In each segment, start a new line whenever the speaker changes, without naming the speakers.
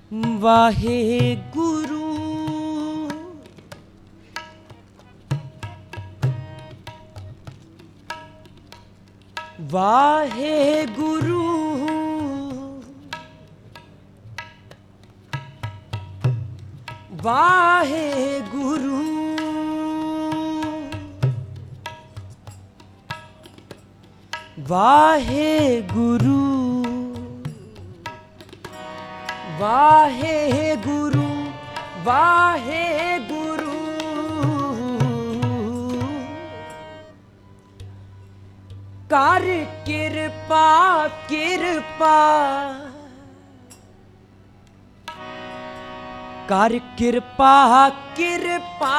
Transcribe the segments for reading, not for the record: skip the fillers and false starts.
वाहेगुरु वाहेगुरु वाहेगुरु वाहेगुरु वाहेगुरु वाहेगुरु कर कृपा कृपा कर कृपा कृपा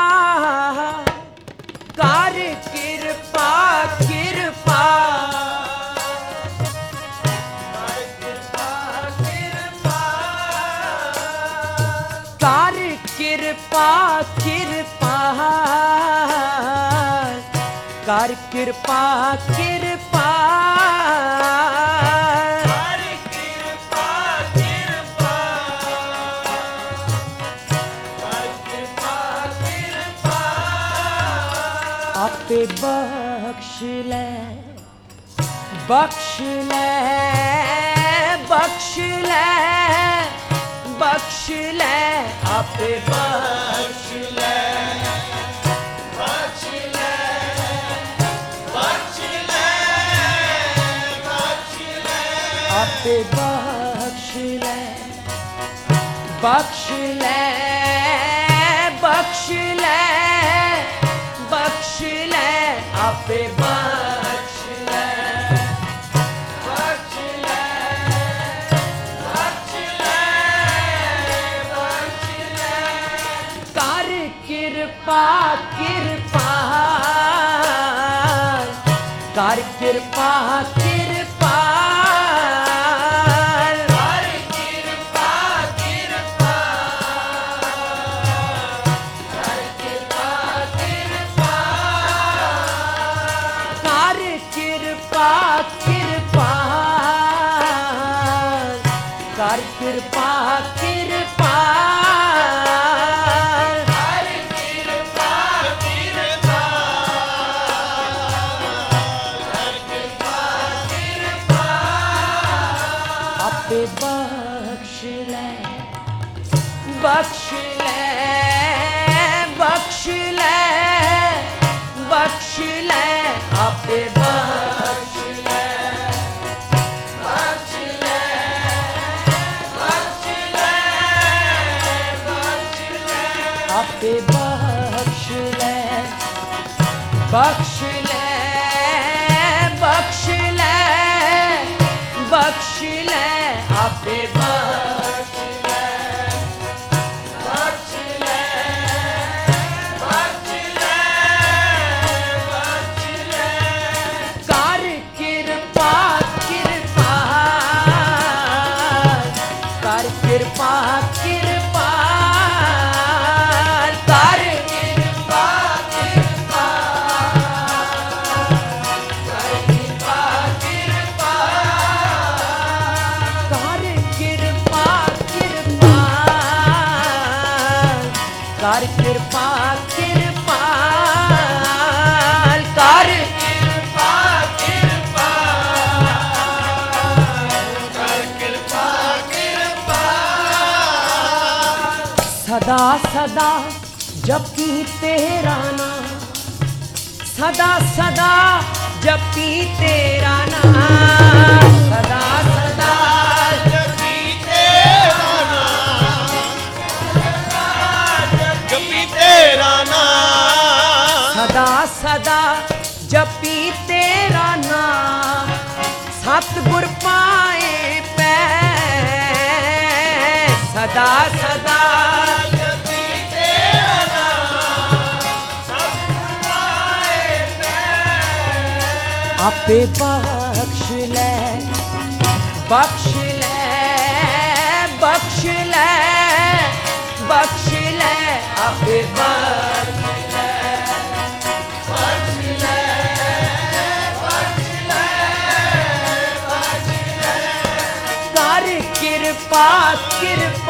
कर कृपा कृपा कर कृपा कृपा कर कृपा कृपा आपे बख्श ले बख्श ले बख्श ले बख्श ले आपे बख्श ले बख्श ले बख्श ले बख्श ले आपे बख्श ले बख्श ले बख्श ले बख्श ले आपे बख्श ले बख्श ले बख्श ले बख्श ले कर कृपा कृपा कर कृपा कृपा कर कृपा कृपा कर कृपा कृपा कर कृपा कृपा आपे बख्श ले बख्श ले बख्श ले बख्श ले आपे बख्श ले बख्श ले आपे बख्श ले बख्श ले बख्श ले बख्श ले आपे बख्श ले बख्श ले बख्श ले बख्श ले कर कृपा कृपा कर कृपा कृपा कर कृपा कृपा कर कृपा कृपा कर कृपा कृपा सदा सदा जपी तेरा नाम सदा सदा जपी तेरा नाम सदा सदा जपी तेरा नाम तेरा नाम सदा सदा जपी तेरा नाम सतगुर पाए पै सदा सदा जपी तेरा नाम सतगुर पाए पै आपे बख्श ले बख्श ले बख्श ले बख्श ले आपे बख्श ले बख्श ले बख्श ले बख्श ले कर कृपा कृपा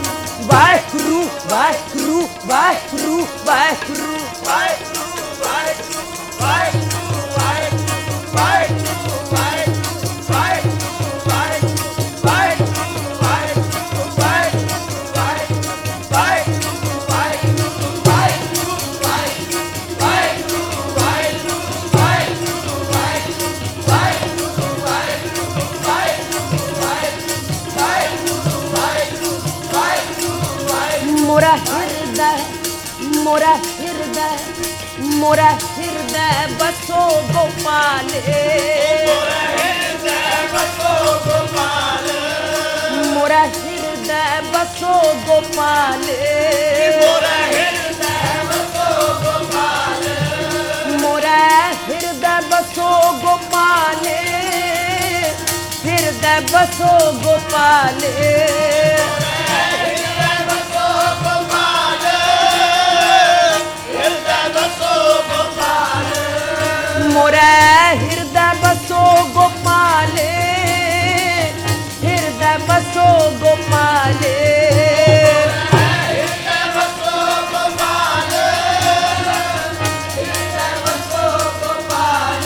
वाहिगुरु वाहिगुरु वाहिगुरु मोरा हृदय मोरा हृदय बसो गोपाल मोरा हृदय बसो गोपाल मोरा हृदय बसो गोपाल मोरा हृदय बसो गोपाल मोरा हृदय बसो गोपाल हृदय बसो गोपाल मोरा हृदय बसो गोपाल हृदय बसो गोपाल हृदय बसो गोपाल हृदय बसो गोपाल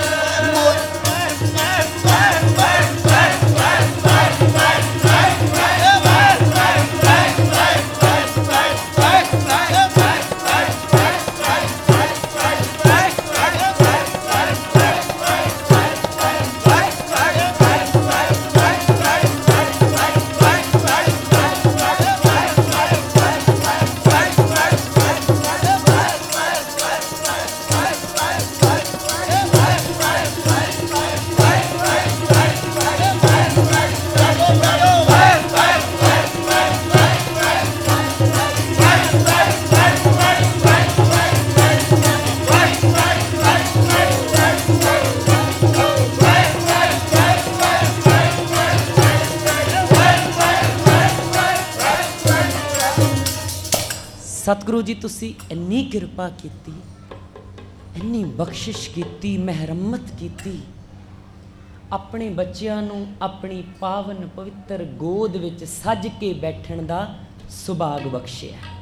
सतगुरु जी तुसी इन्नी किरपा कीती इन्नी बख्शिश कीती महरमत कीती अपने बच्चों नूं अपनी पावन पवित्र गोद विच सज के बैठण दा सुभाग बख्शिया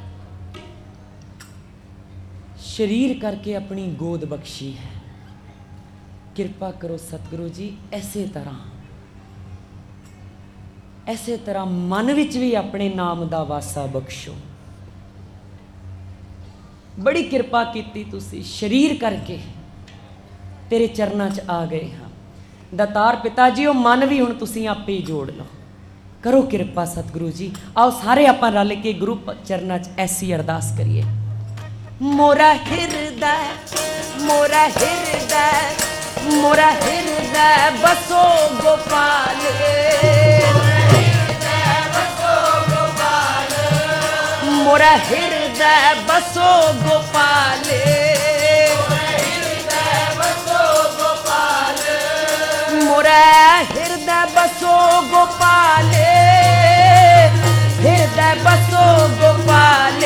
शरीर करके अपनी गोद बख्शी है। किरपा करो सतगुरु जी ऐसे तरह मन विच भी अपने नाम दा वासा बख्शो। बड़ी किरपा कीती तुसी शरीर करके तेरे चरणों च आ गए हाँ दातार पिता जी वो मन भी हुण तुसी आपे ही जोड़ लो करो किरपा सतगुरु जी। आओ सारे आपां रल के गुरु चरणों च ऐसी अरदास करिए। मोरा हृदय मोरा हृदय मोरा हृदय बसो गोपाल मोरा हृदय बसो गोपाल मोरा हृदय बसो गोपाल हृदय बसो गोपाल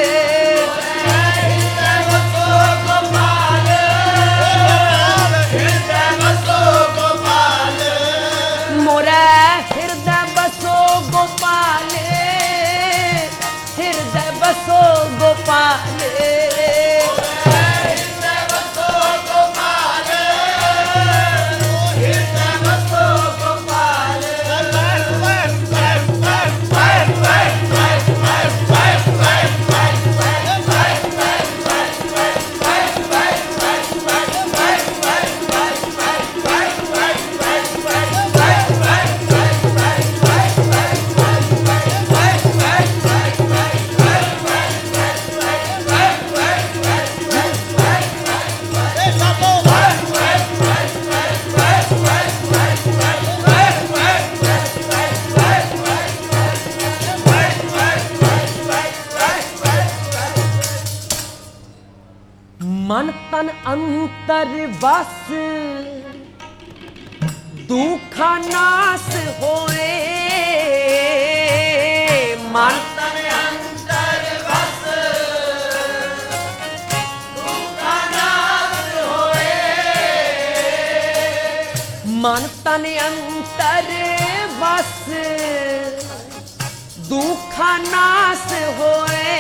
मोरा हृदय बसो गोपाल हृदय बसो गोपाल मन तन अंतर बस दुखा नाश होए मन तन अंतर बस दुखा नाश होए मन तन अंतर बस दुखा नाश होए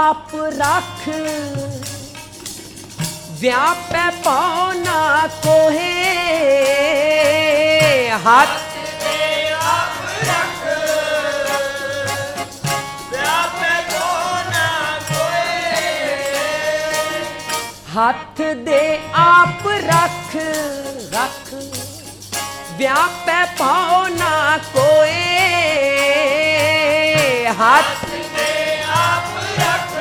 आप रख, व्यापै पाओ ना कोहे, हाथ दे आप रख, व्यापै पाओ ना कोहे, हाथ दे आप रख, रख व्यापै पाओ ना कोए, हाथ दे आप रख,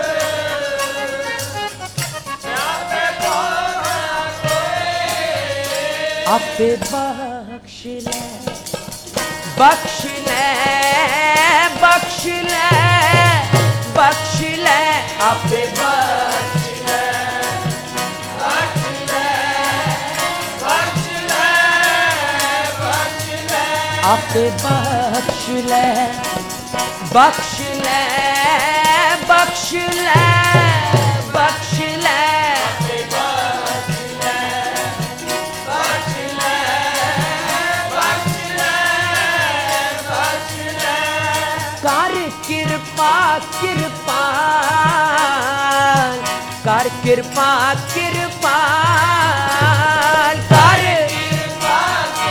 व्यापै पाओ ना कोए, आपे बख्श ले, बख्श ले, बख्श ले, बख्श ले, आपे बख्श ले, बख्श ले, बख्श ले, बख्श ले, आपे बख्श ले, बख्श ले, बख्श ले, बख्श ले, बख्श ले, बख्श ले, बख्श ले, कर कृपा कृपाल, कर कृपा कृपाल, कर कृपा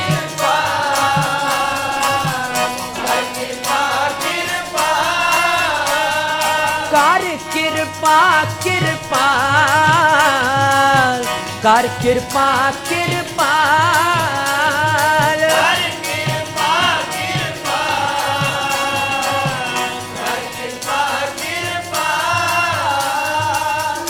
कृपाल, कर कृपा कृपाल, कर कृपा कृपाल, कर कृपा कृपाल, कर कृपा कृपाल।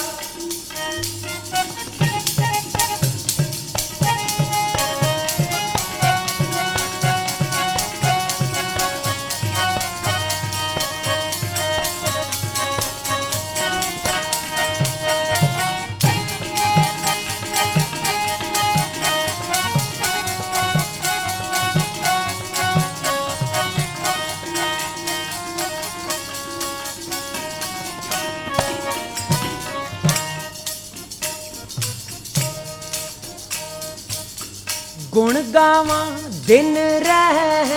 गुण गावां दिन रह,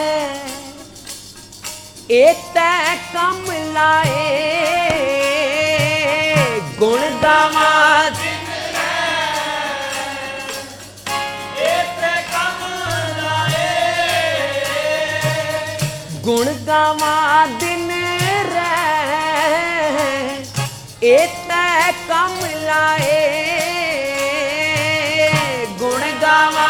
एतै कम लाए, गुण गावां दिन रह, एतै कम लाए, गुण गावां दिन रह, एतै कम लाए, गुण गावां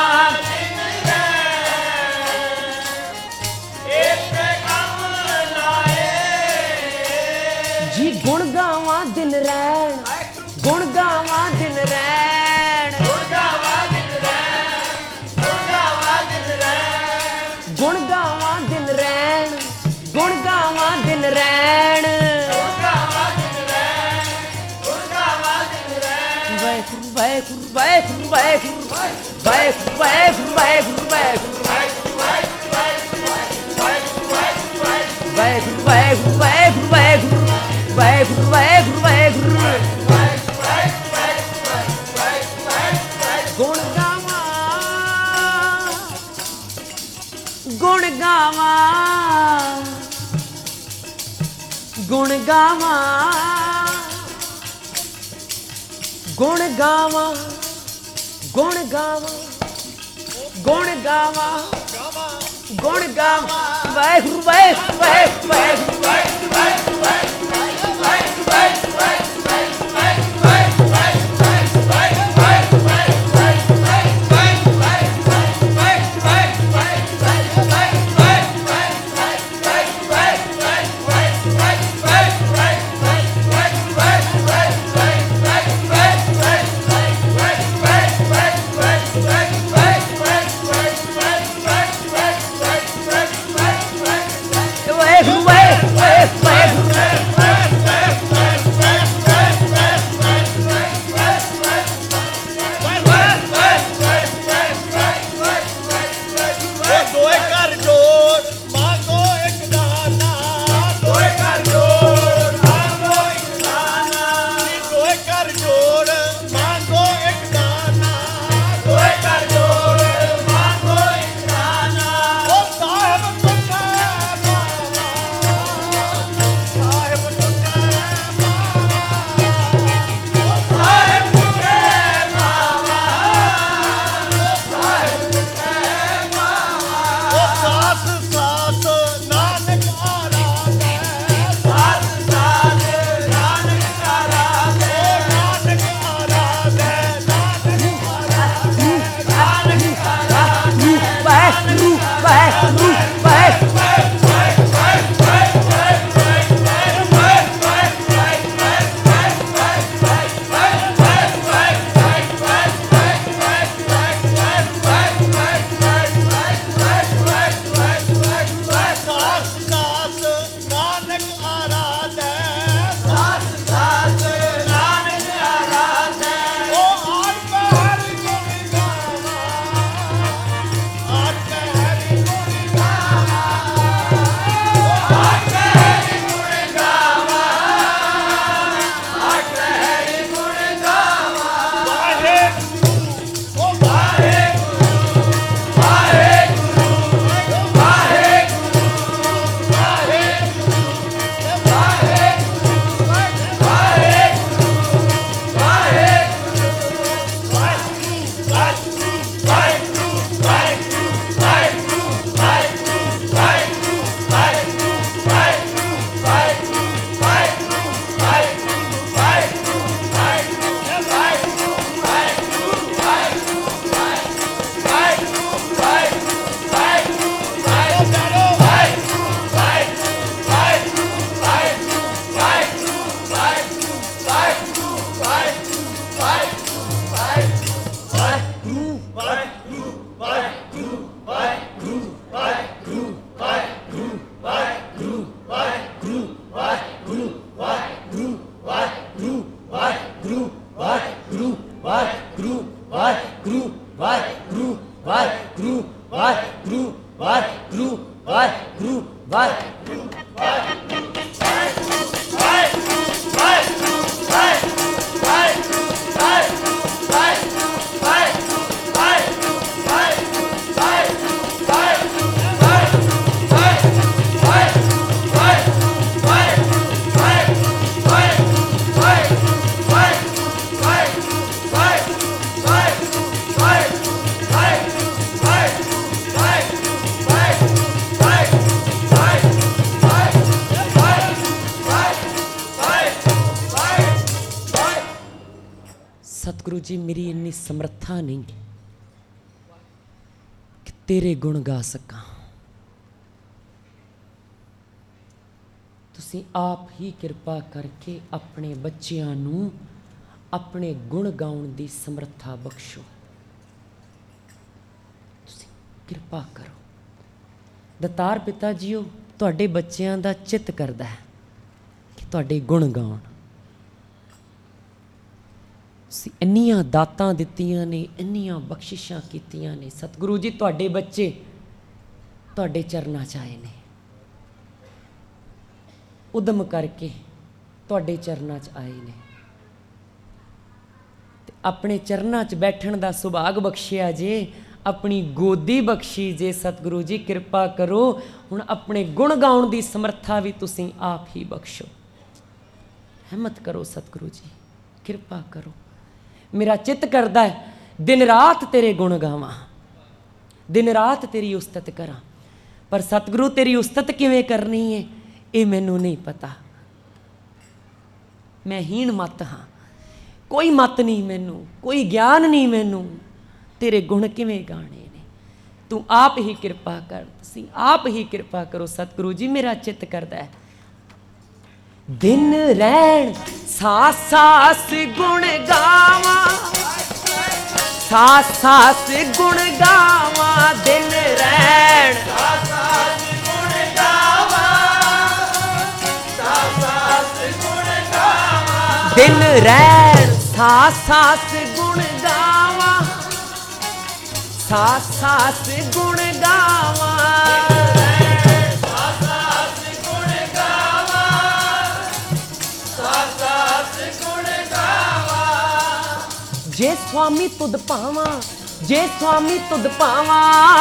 जी, गुण गावां दिन रैन, गुण गावां दिन रैन, गुण गावां दिन रैन, गुण गावां दिन रैन, गुण गावां दिन रैन, गुण गावां दिन रैन, गुण गावां दिन रैन, गुण गावां दिन रैन, वाहिगुरू वाहिगुरू वाहिगुरू वाहिगुरू वाहिगुरू वाहिगुरू वाहिगुरू वाहिगुरू वाहिगुरू वाहिगुरू वाहिगुरू वाहिगुरू वाहिगुरू वाहिगुरू वाहिगुरू। गुण गावां, गुण गावां, गुण गावां, गुण गावां, गुण गावां, गुण गावां, गुण गावां, वाहिगुरू वाहिगुरू वाहिगुरू वाहिगुरू वाहिगुरू ਵਾਹਿਗੁਰੂ ਵਾਹਿਗੁਰੂ ਵਾਹਿਗੁਰੂ ਵਾਹਿਗੁਰੂ ਵਾਹਿਗੁਰੂ ਵਾਹਿਗੁਰੂ ਵਾਹਿਗੁਰੂ ਵਾਹਿਗੁਰੂ ਵਾਹਿਗੁਰੂ ਵਾਹਿਗੁਰੂ सतगुरु जी मेरी इन्नी समर्था नहीं कि तेरे गुण गा सकां। तुसीं आप ही किरपा करके अपने बच्चियां नूं अपने गुण गाउण दी समर्था बख्शो। तुसीं किरपा करो। दतार पिता जीओ तुहाडे बच्चियां दा चित करदा है कि तुहाडे गुण गाउण। ਇੰਨੀਆਂ ਦਾਤਾਂ ਦਿੱਤੀਆਂ ਨੇ, ਇੰਨੀਆਂ ਬਖਸ਼ਿਸ਼ਾਂ ਕੀਤੀਆਂ ਨੇ। ਸਤਿਗੁਰੂ ਜੀ ਤੁਹਾਡੇ ਬੱਚੇ ਤੁਹਾਡੇ ਚਰਨਾਂ 'ਚ ਆਏ ਨੇ, ਉਦਮ ਕਰਕੇ ਤੁਹਾਡੇ ਚਰਨਾਂ 'ਚ ਆਏ ਨੇ ਤੇ ਆਪਣੇ ਚਰਨਾਂ 'ਚ ਬੈਠਣ ਦਾ ਸੁਭਾਗ ਬਖਸ਼ਿਆ ਜੇ, ਆਪਣੀ ਗੋਦੀ ਬਖਸ਼ੀ ਜੇ। ਸਤਿਗੁਰੂ ਜੀ ਕਿਰਪਾ ਕਰੋ, ਹੁਣ ਆਪਣੇ ਗੁਣ ਗਾਉਣ ਦੀ ਸਮਰੱਥਾ ਵੀ ਤੁਸੀਂ ਆਪ ਹੀ ਬਖਸ਼ੋ। ਹਿੰਮਤ ਕਰੋ ਸਤਿਗੁਰੂ ਜੀ, ਕਿਰਪਾ ਕਰੋ। मेरा चित करदा है दिन रात तेरे गुण गावां, दिन रात तेरी उस्तत करा, पर सतगुरु तेरी उस्तत किवें करनी है ये मैनू नहीं पता। मैं हीण मत हाँ, कोई मत नहीं मैनू, कोई ज्ञान नहीं मैनू तेरे गुण किवें गाने ने। तू आप ही कृपा कर, तुसीं आप ही कृपा करो सतगुरु जी। मेरा चित करदा है दिन रैण सास सास गुण गावा, सास सास गुण गावा। दिन रैण सास सास गुण गावा, सास सास गुण गावा। दिन रैण सास सास गुण गावा, सास सास गुण गावा। जे स्वामी तुद पावा, जे स्वामी तुद पावा,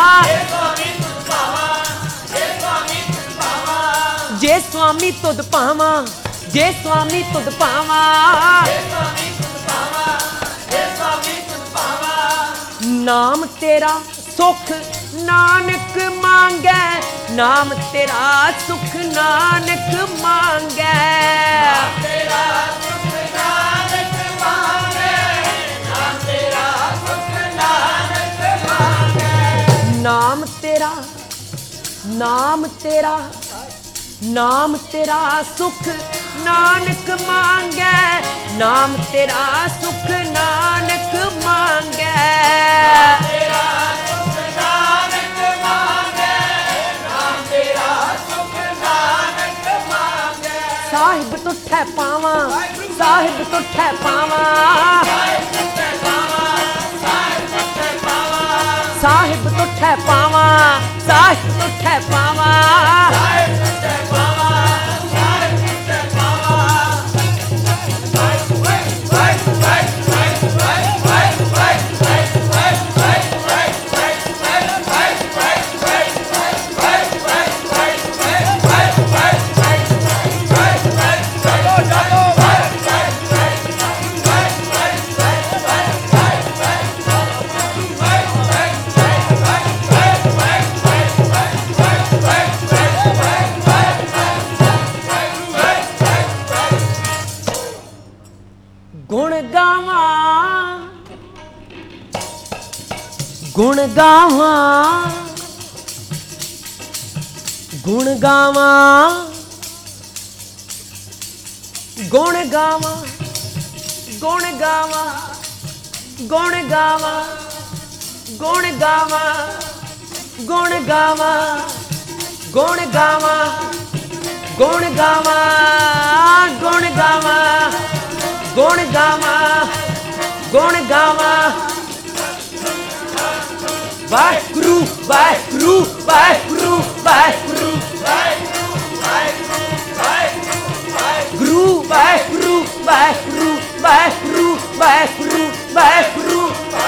जे स्वामी तुद पावा, जे स्वामी तुद पावा। नाम तेरा सुख नानक मांगे, नाम तेरा सुख नानक मांगे। नाम तेरा, नाम तेरा, नाम तेरा सुख नानक मांगे, नाम तेरा सुख नानक मांगे। साहिब तुठै पावा, साहिब तुठै पावा, साहिब तुठै पावा, साहिब तुठै पावा। गुण गावा, गुण गावा, गुण गावा, गुण गावा, गुण गावा, गुण गावा, गुण गावा, गुण गावा, गुण गावा, गुण गावा, गुण गावा वाहिगुरु वाहिगुरु वाहिगुरु वाहिगुरु गुरु वाहिगुरु वाहिगुरु वाहिगुरु वाहिगुरु वाहिगुरु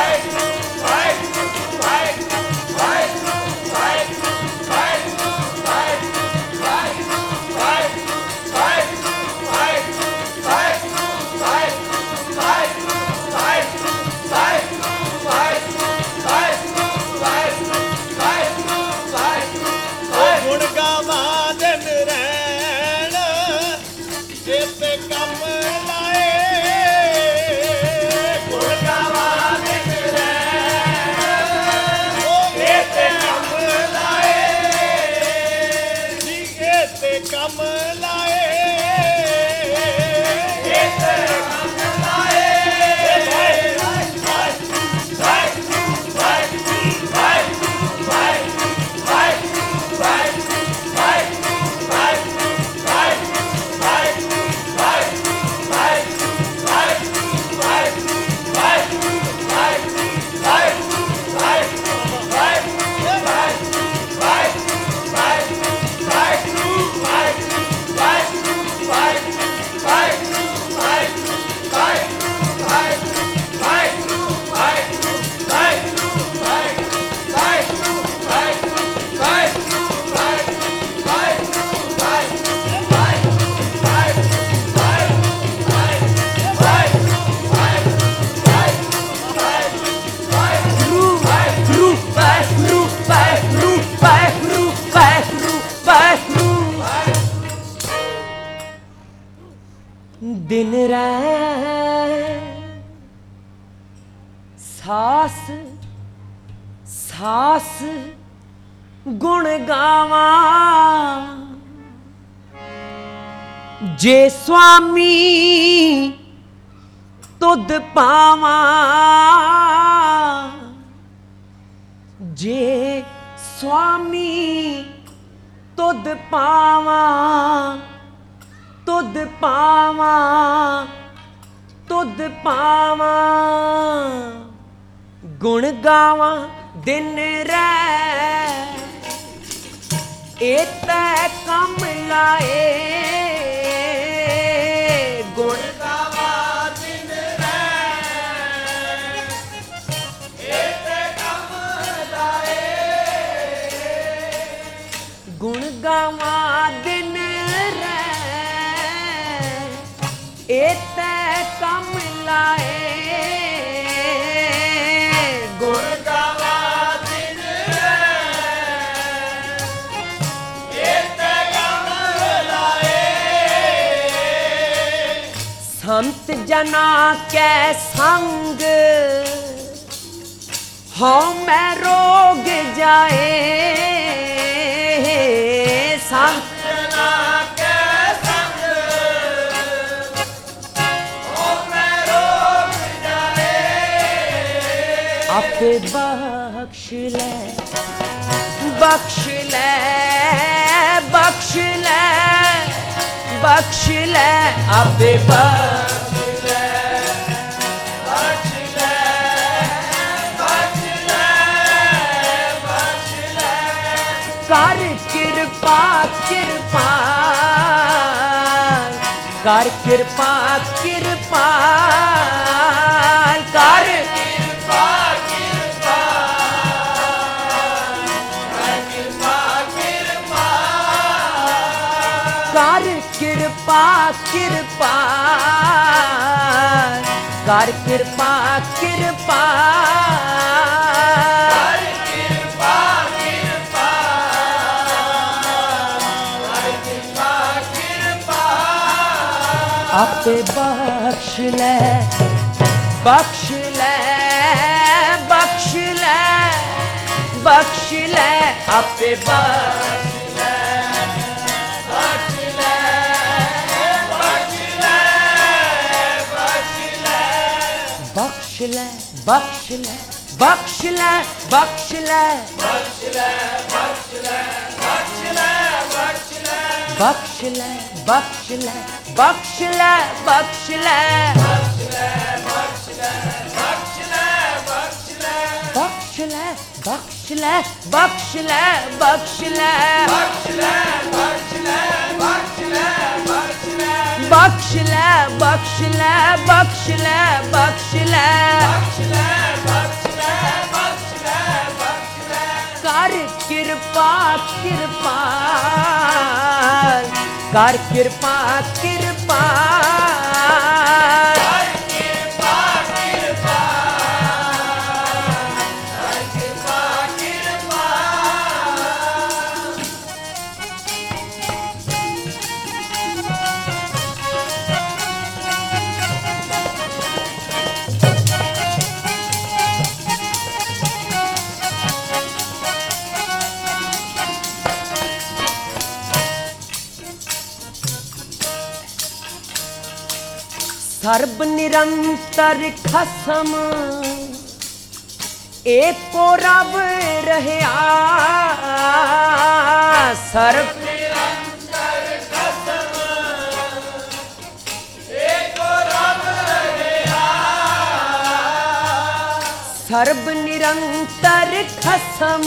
दिन सास सास गुण गावा जे स्वामी तुद पावा जे स्वामी तुद पावा तुद पावा तुद पावा गुण गावा दिन एत कम लाए गुण गावा दिन एत कम लाए गुण गावा दिन एत कम लाए गुण गावा दिन एत कम लाए संत जना कै संग हो मैं रोग जाए संत आपे बख्श ले बख्श ले बख्श ले बख्श ले आपे बख्श ले बख्श ले बख्श ले बख्श ले कर कृपा कृपा कर कृपा कृपा कर कृपा कर कृपा कृपा कर कृपा कृपा कर कृपा कृपा आपे बख्श ले बख्श ले बख्श ले बख्श ले आपे बख्श ले बख्श ले बख्श ले बख्श ले बख्श ले बख्श ले बख्श ले बख्श ले बख्श ले बख्श ले बख्श ले बख्श ले बख्श ले बख्श ले बख्श ले बख्श ले बख्श ले बख्श ले बख्श ले बख्श ले कर कृपा कृपा कर कृपा कृपा सर्ब निरंतर खसम एको रब रहया सर्ब निरंतर खसम एको रब रहया सर्ब निरंतर खसम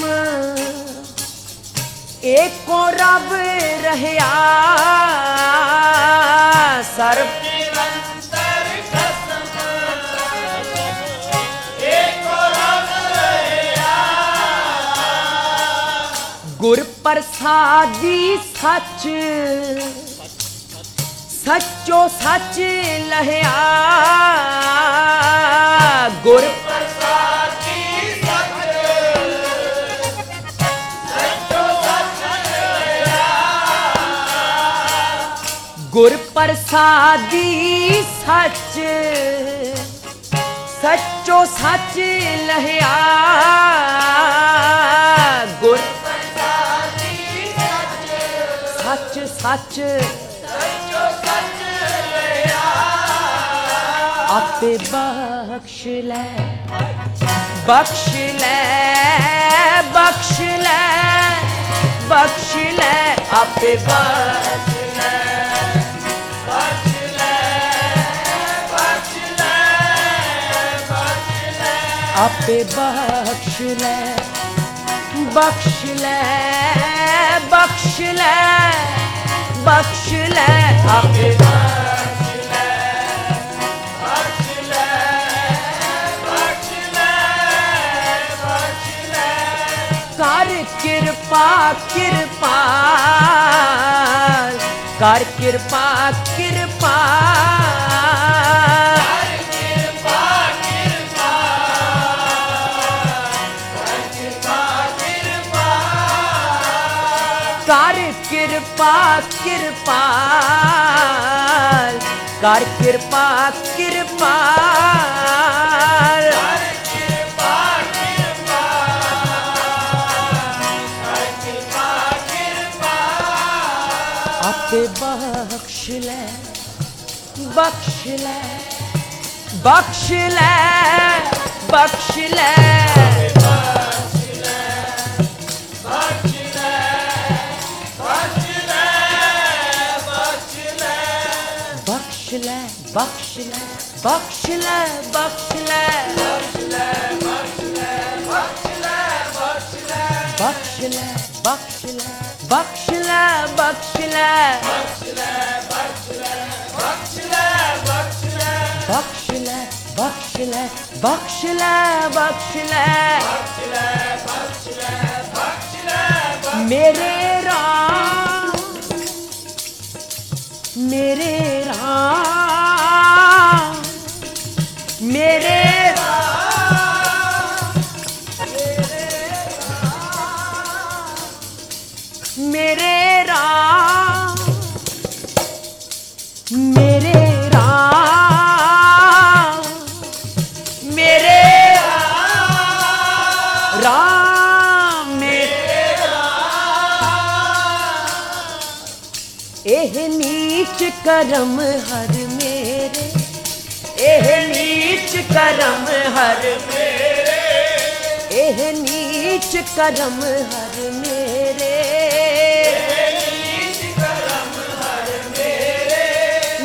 एको रब रहया सर्ब गुर प्रसादी सच सचो सच लहया गुर प्रसादी सच सचो सच लहया गुर प्रसादी सच सचो सच लहया गुर सच सच आपे बख्श ले बख्श ले बख्श ले बख्श ले आपे बख्श ले बख्श ले बख्श ले आपे बख्श ले बख्श ले बख्श ले बख्श ले आपे बख्श ले बख्श ले बख्श ले बख्श ले कर कृपा कृपा कर कृपा कृपा कर कृपा कृपा कर कृपा कृपा आपे बख्श ले बख्श ले बख्श ले बख्श ले बख्श ले बख्श ले बख्श ले बख्श ले बख्श ले बख्श ले बख्श ले बख्श ले बख्श ले बख्श ले बख्श ले बख्श ले मेरे राम मेरे राम मेरे राम मेरे राम मेरे राम मेरे राम मेरे एह नीच करम हर मेरे एह नीच करम हर मेरे एह नीच करम हर मेरे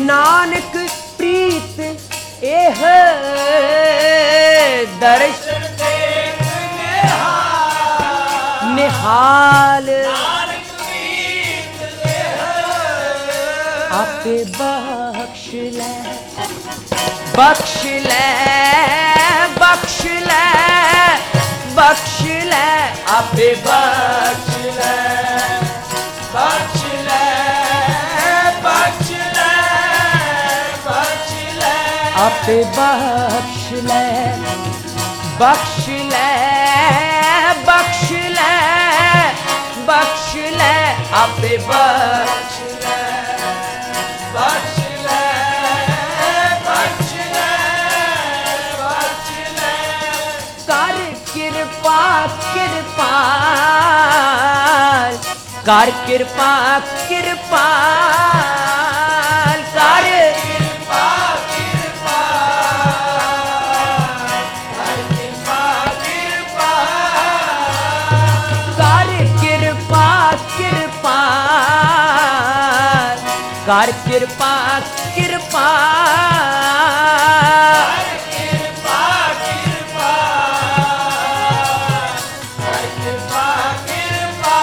नानक प्रीत एह दर्शन
देख निहाल
निहाल
नानक प्रीत एह
आपे बख्श ले बख्श ले बख्श ले बख्श ले आपे बख्श ले
बख्श ले बख्श ले बख्श ले
आपे बख्श ले बख्श ले बख्श ले बख्श ले आपे बख्श
ले बख्श ले बख्श ले बख्श ले
कर कृपा कृपाल कर कृपा कृपाल कर
कृपा कृपा कृपा कृपा
कर कृपा कृपाल कर कृपा कृपाल
कृपा कृपा कृपा कृपा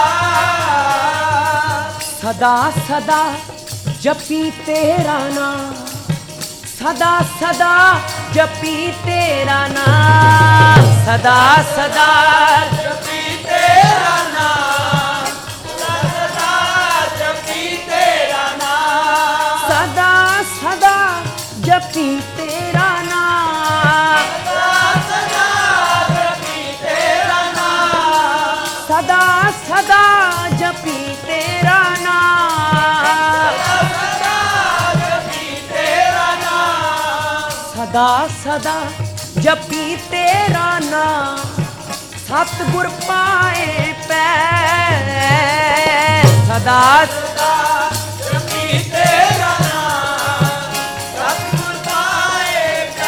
सदा सदा जपी तेरा नाम सदा सदा जपी तेरा नाम सदा सदा
जपी तेरा नाम सदा जपी तेरा नाम
सदा सदा जपी तेरा नाम
सदा जपी तेरा नाम
सदा सदा जपी तेरा नाम
सदा जपी तेरा नाम
सदा सदा जपी तेरा नाम सतगुर पाए पै सदा
सदा जपी तेरा नाम सतगुर पाए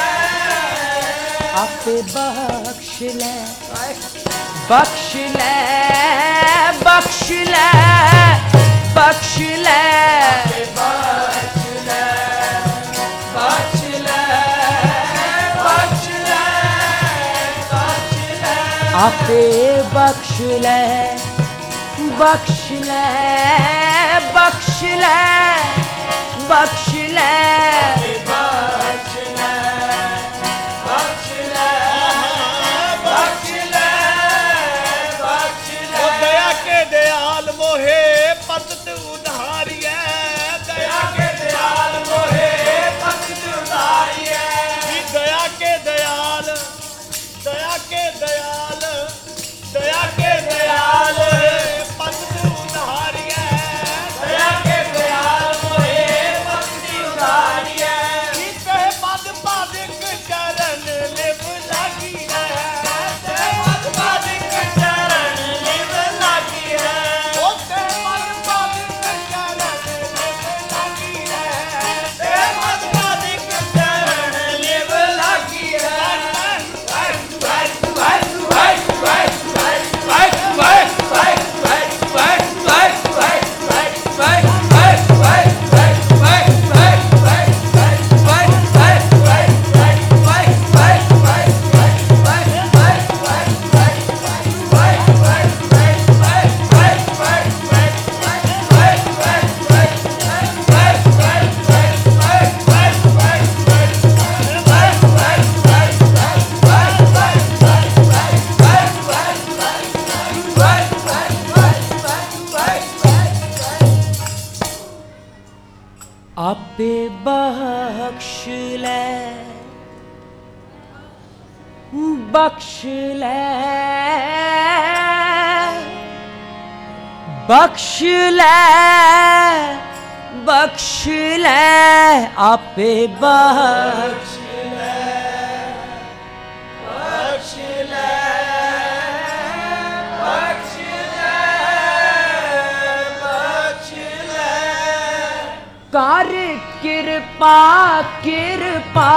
आपे बख्श ले बख्श ले बख्श ले बख्श ले
बख्श ले बख्श ले बख्श ले बख्श ले
आपे बख्श ले बख्श ले बख्श ले बख्श ले
बख्श ले बख्श ले बख्श ले बख्श ले दया के दयाल मोहे पतित उधारिए दया के दयाल मोहे पतित उधारिए दया के दयाल दया के दयाल दया के दयाल पतित उधारिए दया के दयाल मोहे पतित उधारिए कहे पद पादिक चरण लिव लागी है कहे पद पादिक चरण लिव लागी है ओ कहे पद पादिक चरण लिव लागी है कहे पद पादिक चरण लिव लागी है
आपे बख्श ले बख्श ले बख्श ले बख्श ले आपे बख्श
बख्श ले बख्श ले बख्श ले
कर कृपा कृपा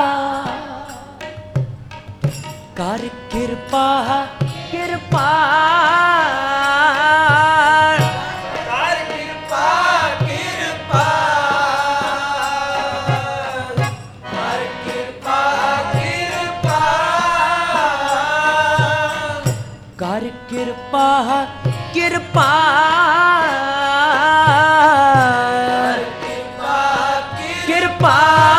कर कृपा कृपा
कर कृपा कृपा
ਕਰ ਕਿਰਪਾ ਕਿਰਪਾ ਕਿਰਪਾ